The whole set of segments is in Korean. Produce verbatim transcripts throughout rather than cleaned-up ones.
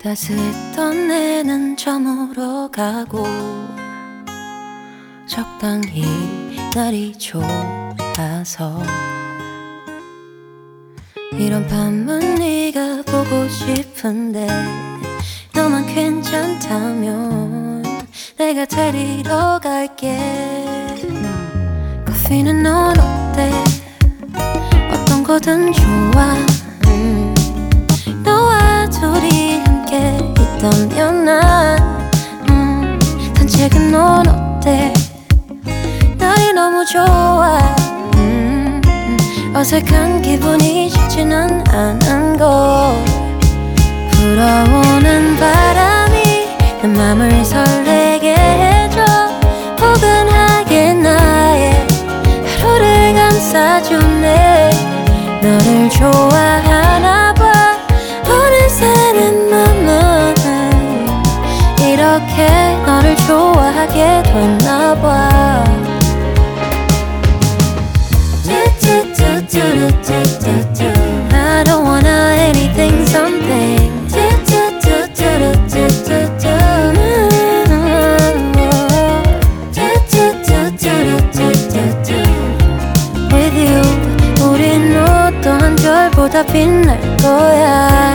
따스했던 내는 저물어 가고 적당히 날이 좋아서 이런 밤은 네가 보고 싶은데 너만 괜찮다면 내가 데리러 갈게. 커피는 넌 어때? 어떤 거든 좋아. 음. 너와 둘이 함께 있다면 난 음. 산책은 넌 어때? 날이 너무 좋아. 음. 어색한 기분이 쉽지는 않은 걸 불어오는 바람이 내 맘을 설레게 해줘. 포근하게 나의 하루를 감싸주네. 너를 좋아하나 봐. 어느새 내 맘은 이렇게 너를 좋아하게 됐나 봐. I don't wanna anything something. With you 우린 어떠한 별보다 빛날 거야.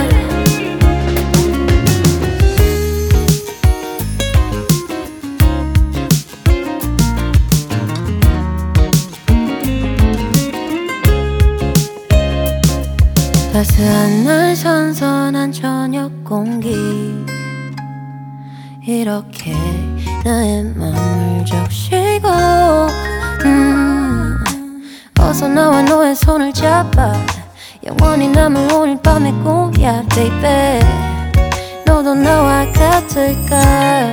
따스한 날 선선한 저녁 공기 이렇게 나의 맘을 적시고 음, 어서 나와 너의 손을 잡아. 영원히 남을 오늘 밤의 꿈이야 baby. 너도 나와 같을까.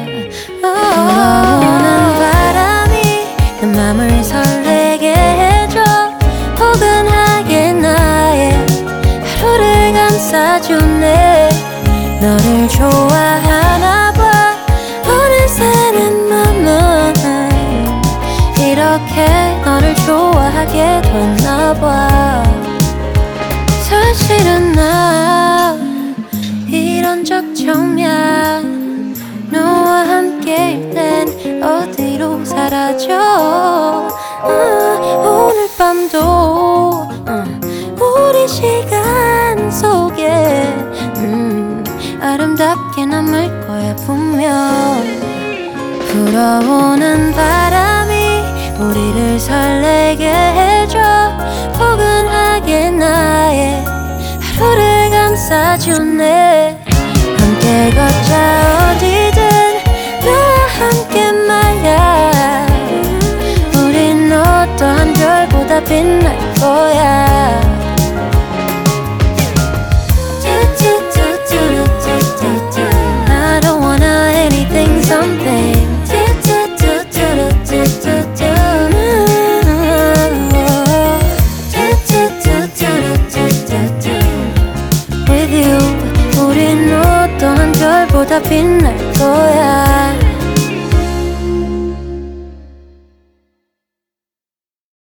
불어오는 바람이 내 맘을 설레게 해줘. 포근하게 나의 하루를 감싸주네. 너를 좋아하나 봐. 어느새 내 맘은 이렇게 너를 좋아하게 됐나 봐. 사실은 나 이런 적 처음이야. 너와 함께일 땐 어디로 사라져. 아, 오늘 밤도 아, 우리 시간 속에 음, 아름답게 남을 거야 분명. 불어오는 바람이 우리를 설레게 해줘. 포근하게 나의 하루를 감싸주네. 함께 걷자 어디든 너와 함께 말야. 우린 어떠한 별보다 빛날 거야. I don't wanna anything something. With you 우린 어떠한 별보다 빛날 거야.